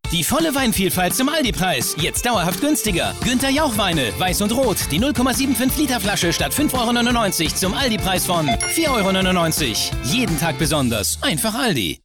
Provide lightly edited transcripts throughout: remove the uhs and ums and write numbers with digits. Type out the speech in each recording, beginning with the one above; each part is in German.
Die volle Weinvielfalt zum Aldi-Preis. Jetzt dauerhaft günstiger. Günther Jauch-Weine, weiß und rot. Die 0,75 Liter Flasche statt 5,99 € zum Aldi-Preis von 4,99 €. Jeden Tag besonders. Einfach Aldi.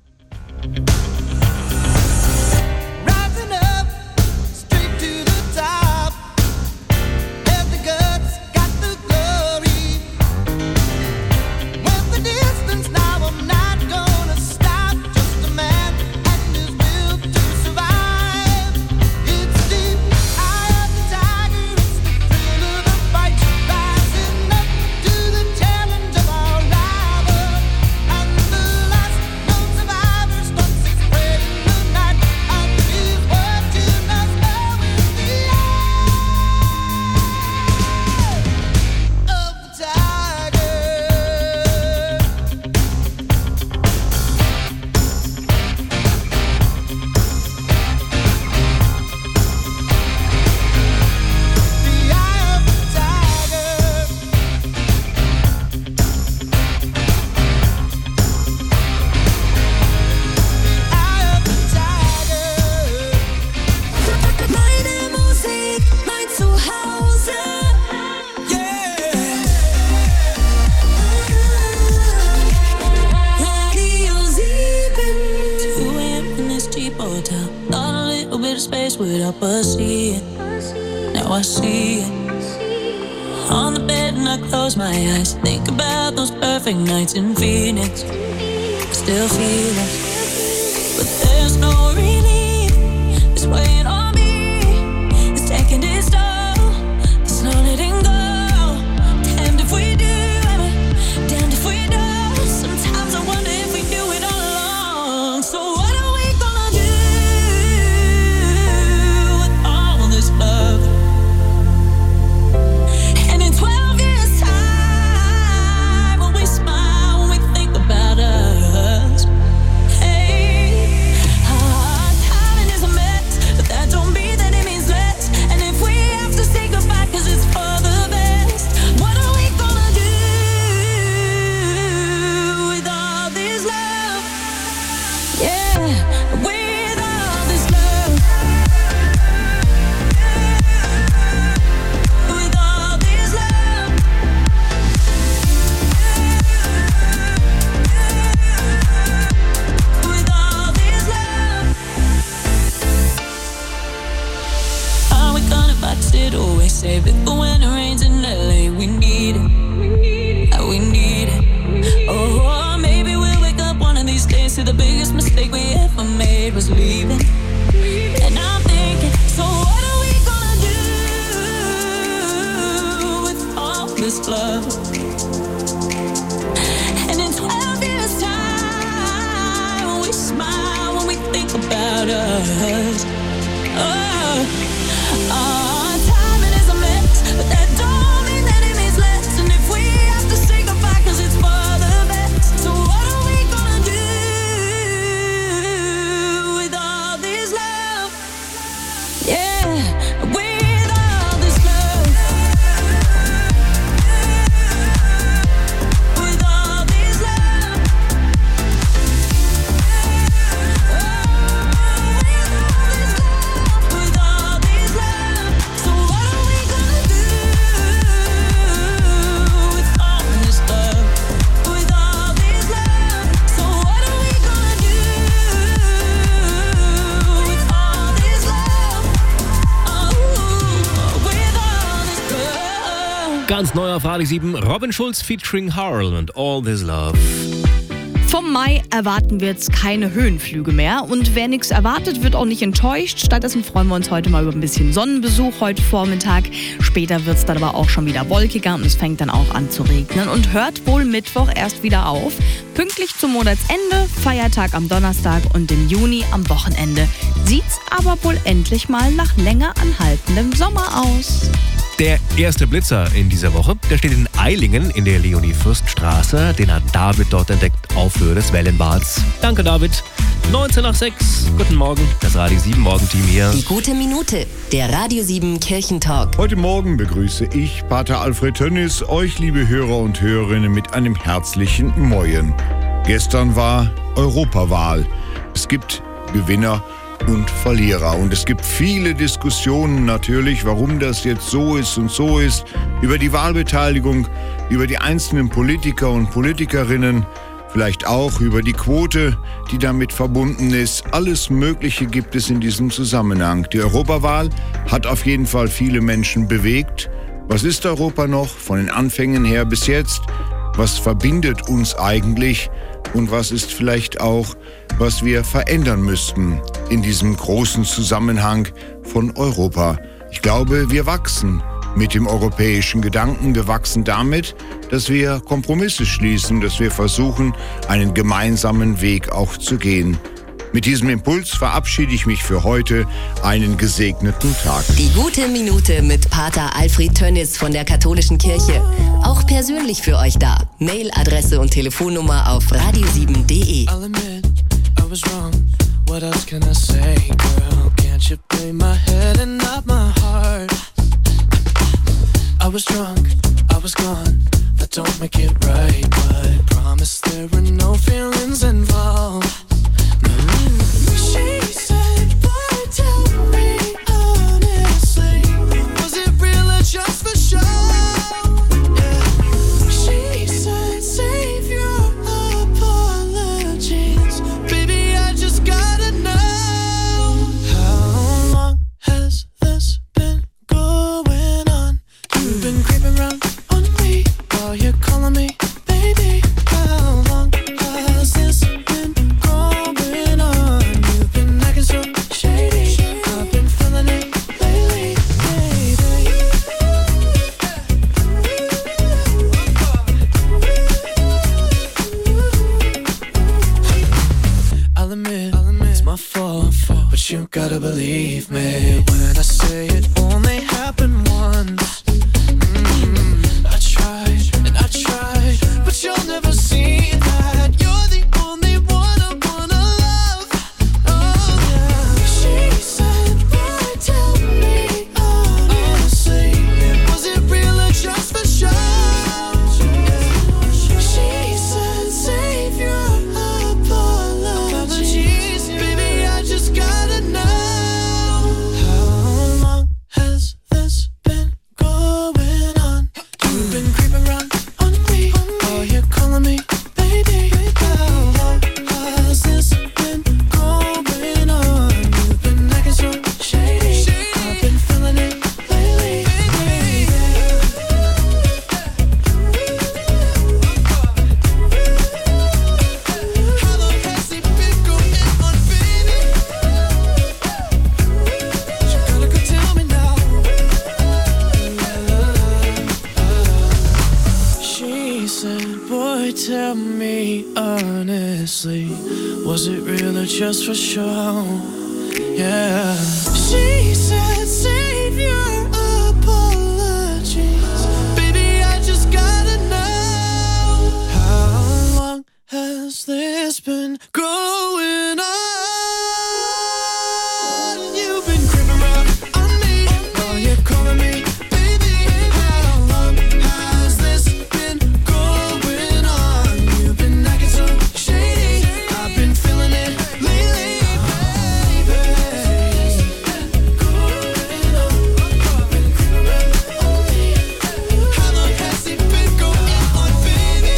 Nights in Phoenix, still feel it, but there's no relief. It's weighing on me, it's taking its toll. There's no letting go. Damned if we do, damned if we don't. Sometimes I wonder if we do it all along. So what are we gonna do with all this love? And in 12 years time, when we smile, when we think about us, hey, our timing is a mess, but that don't mean that it means less. And if we have to say goodbye 'cause it's for the best, what are we gonna do with all this love? Yeah, with all this love, with all this love, with all this love. Are we gonna box it away, save it for when it rains in LA? We need it, we need it. Oh, maybe we'll wake up one of these days to the biggest mistake we ever made was leaving. And I'm thinking, so what are we gonna do with all this love? And in 12 years time, when we smile, when we think about us, oh, our timing is a mess, but that don't mean that it means less. And if we have to say goodbye 'cause it's for the best, so what are we gonna do with all this love? Yeah, with all this love, with all this love, with all this love. So what are we gonna do with all this love, with all this love? So what are we gonna do with all this love? Oh, with all this love. Ganz neu auf Radio 7, Robin Schulz featuring Harl und All This Love. Vom Mai erwarten wir jetzt keine Höhenflüge mehr. Und wer nichts erwartet, wird auch nicht enttäuscht. Stattdessen freuen wir uns heute mal über ein bisschen Sonnenbesuch heute Vormittag. Später wird es dann aber auch schon wieder wolkiger und es fängt dann auch an zu regnen. Und hört wohl Mittwoch erst wieder auf. Pünktlich zum Monatsende, Feiertag am Donnerstag und im Juni am Wochenende. Sieht's aber wohl endlich mal nach länger anhaltendem Sommer aus. Der erste Blitzer in dieser Woche, der steht in Eilingen in der Leonie-Fürst-Straße. Den hat David dort entdeckt auf Höhe des Wellenbads. Danke, David. 19:06. Guten Morgen, das Radio 7 Morgenteam hier. Die gute Minute, der Radio 7 Kirchentalk. Heute Morgen begrüße ich, Pater Alfred Tönnis, euch liebe Hörer und Hörerinnen mit einem herzlichen Moin. Gestern war Europawahl. Es gibt Gewinner und Verlierer. Und es gibt viele Diskussionen natürlich, warum das jetzt so ist und so ist, über die Wahlbeteiligung, über die einzelnen Politiker und Politikerinnen, vielleicht auch über die Quote, die damit verbunden ist. Alles Mögliche gibt es in diesem Zusammenhang. Die Europawahl hat auf jeden Fall viele Menschen bewegt. Was ist Europa noch von den Anfängen her bis jetzt? Was verbindet uns eigentlich? Und was ist vielleicht auch, was wir verändern müssten in diesem großen Zusammenhang von Europa? Ich glaube, wir wachsen mit dem europäischen Gedanken. Wir wachsen damit, dass wir Kompromisse schließen, dass wir versuchen, einen gemeinsamen Weg auch zu gehen. Mit diesem Impuls verabschiede ich mich für heute. Einen gesegneten Tag. Die gute Minute mit Pater Alfred Tönnis von der Katholischen Kirche. Auch persönlich für euch da. Mailadresse und Telefonnummer auf radio7.de. I'll admit, I was wrong. What else can I say, girl? Can't you play my head and not my heart? I was drunk, I was gone. That don't make it right, but promise there were no feelings involved. She said, boy, tell me honestly, was it real or just for show? Yeah. She said, save your apologies, baby, I just gotta know. How long has this been going on? You've been creeping around on me while you're calling me baby. How long has this been going on? You've been acting so shady. I've been feeling it lately, baby. I'll admit, it's my fault, but you gotta believe me when I say it only happened once. I tried and I tried, but you'll never see that. You're the only one I wanna love. Oh yeah. She said, boy, tell me honestly, was it real or just for show? She said, save your apologies, baby, I just gotta know. How long has this been going on? You've been creeping around on me while you're calling me baby. How long has this been going on? You've been acting so shady. I've been feeling it lately, baby. How long has it been going on, baby? You gotta go tell me now. She said, boy, tell me honestly, was it real or just for show? Yeah. She said, save your apologies, baby, I just gotta know. How long has this been going on? You've been creeping around on me while you're calling me baby. How long has this been going on? You've been acting so shady. I've been feeling it lately, baby. Going on, been creeping around on me. How long has it been going on, baby?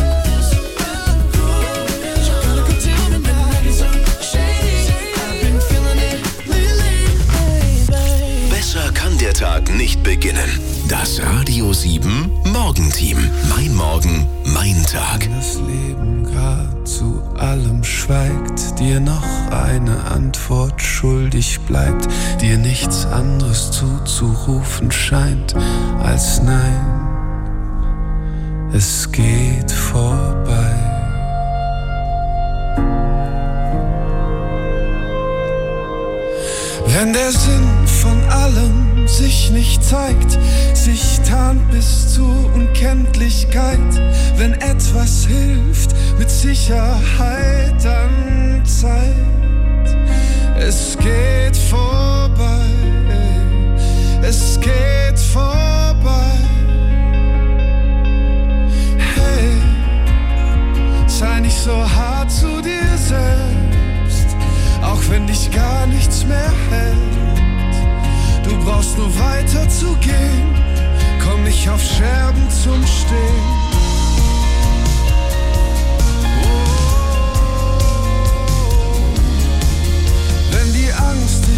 You gotta go tell me now. Acting so shady. I've been feeling it lately, baby. Besser kann der Tag nicht beginnen. Das Radio 7 Morgenteam. Mein Morgen, mein Tag. Das Leben grad zu allem schweigt, dir noch eine Antwort schuldig bleibt, dir nichts anderes zuzurufen scheint als nein, es geht vorbei. Wenn der Sinn von allem sich nicht zeigt, sich tarnt bis zur Unkenntlichkeit, wenn etwas hilft, mit Sicherheit dann Zeit. Es geht vorbei, es geht vorbei. Hey, sei nicht so hart zu dir selbst, auch wenn dich gar nicht weiter zu gehen. Komm nicht auf Scherben zum Stehen.